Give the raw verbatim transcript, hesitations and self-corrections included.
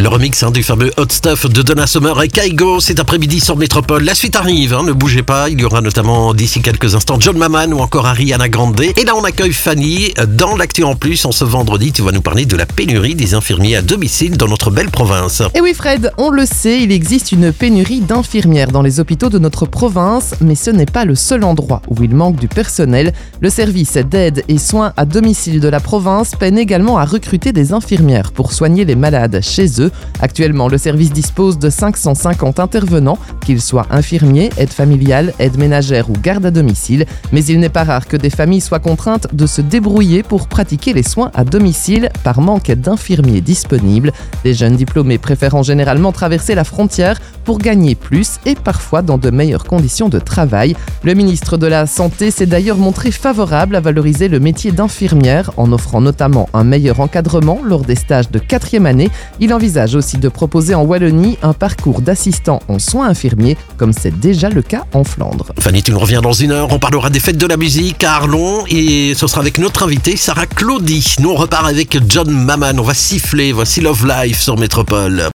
Le remix hein, du fameux Hot Stuff de Donna Summer et Kygo cet après-midi sur Métropole. La suite arrive, hein, ne bougez pas. Il y aura notamment d'ici quelques instants John Maman ou encore Ariana Grande. Et là, on accueille Fanny dans l'actu en plus. En ce vendredi, tu vas nous parler de la pénurie des infirmiers à domicile dans notre belle province. Et oui Fred, on le sait, il existe une pénurie d'infirmières dans les hôpitaux de notre province, mais ce n'est pas le seul endroit où il manque du personnel. Le service d'aide et soins à domicile de la province peine également à recruter des infirmières pour soigner les malades chez eux. Actuellement, le service dispose de cinq cent cinquante intervenants, qu'ils soient infirmiers, aide familiale, aide ménagère ou garde à domicile. Mais il n'est pas rare que des familles soient contraintes de se débrouiller pour pratiquer les soins à domicile par manque d'infirmiers disponibles. Les jeunes diplômés préférant généralement traverser la frontière pour gagner plus et parfois dans de meilleures conditions de travail. Le ministre de la Santé s'est d'ailleurs montré favorable à valoriser le métier d'infirmière en offrant notamment un meilleur encadrement lors des stages de quatrième année. Il envisage aussi de proposer en Wallonie un parcours d'assistant en soins infirmiers, comme c'est déjà le cas en Flandre. Fanny, tu nous reviens dans une heure. On parlera des fêtes de la musique à Arlon et ce sera avec notre invitée Sarah Claudie. Nous, on repart avec John Maman. On va siffler. Voici Love Life sur Métropole.